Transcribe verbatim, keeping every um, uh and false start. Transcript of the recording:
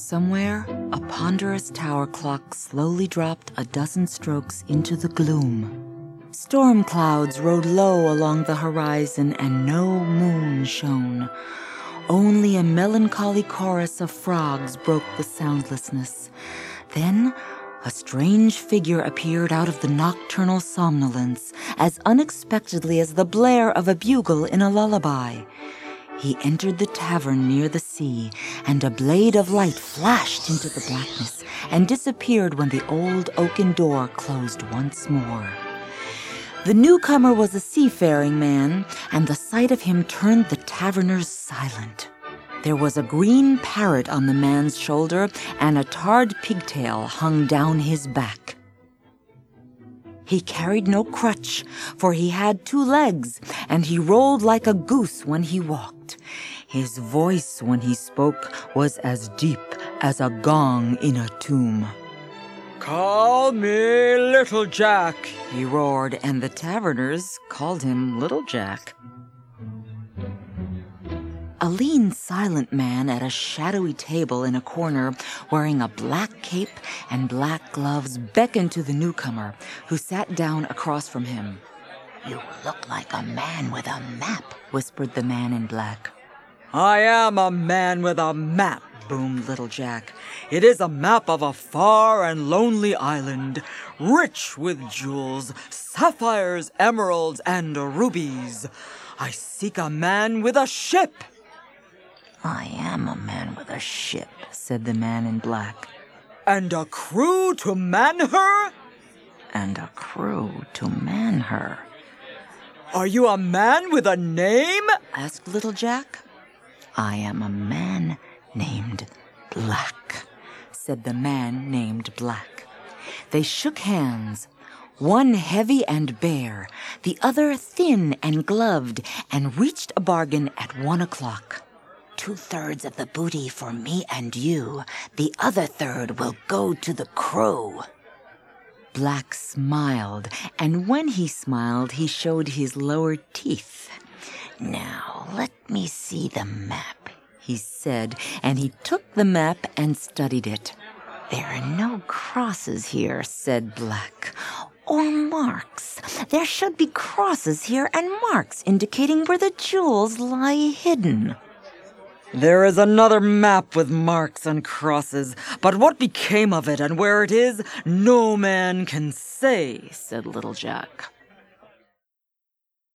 Somewhere, a ponderous tower clock slowly dropped a dozen strokes into the gloom. Storm clouds rode low along the horizon, and no moon shone. Only a melancholy chorus of frogs broke the soundlessness. Then, a strange figure appeared out of the nocturnal somnolence, as unexpectedly as the blare of a bugle in a lullaby. He entered the tavern near the sea, and a blade of light flashed into the blackness and disappeared when the old oaken door closed once more. The newcomer was a seafaring man, and the sight of him turned the taverners silent. There was a green parrot on the man's shoulder, and a tarred pigtail hung down his back. He carried no crutch, for he had two legs, and he rolled like a goose when he walked. His voice, when he spoke, was as deep as a gong in a tomb. "Call me Little Jack," he roared, and the taverners called him Little Jack. A lean, silent man at a shadowy table in a corner, wearing a black cape and black gloves, beckoned to the newcomer, who sat down across from him. "You look like a man with a map," whispered the man in black. "I am a man with a map," boomed Little Jack. "It is a map of a far and lonely island, rich with jewels, sapphires, emeralds, and rubies. I seek a man with a ship." "I am a man with a ship," said the man in black. "And a crew to man her?" "And a crew to man her." "Are you a man with a name?" asked Little Jack. "I am a man named Black," said the man named Black. They shook hands, one heavy and bare, the other thin and gloved, and reached a bargain at one o'clock. "Two-thirds of the booty for me and you. The other third will go to the crew." Black smiled, and when he smiled, he showed his lower teeth. "Now, let me see the map," he said, and he took the map and studied it. "There are no crosses here," said Black, "or marks. There should be crosses here and marks indicating where the jewels lie hidden." "There is another map with marks and crosses, but what became of it and where it is, no man can say," said Little Jack.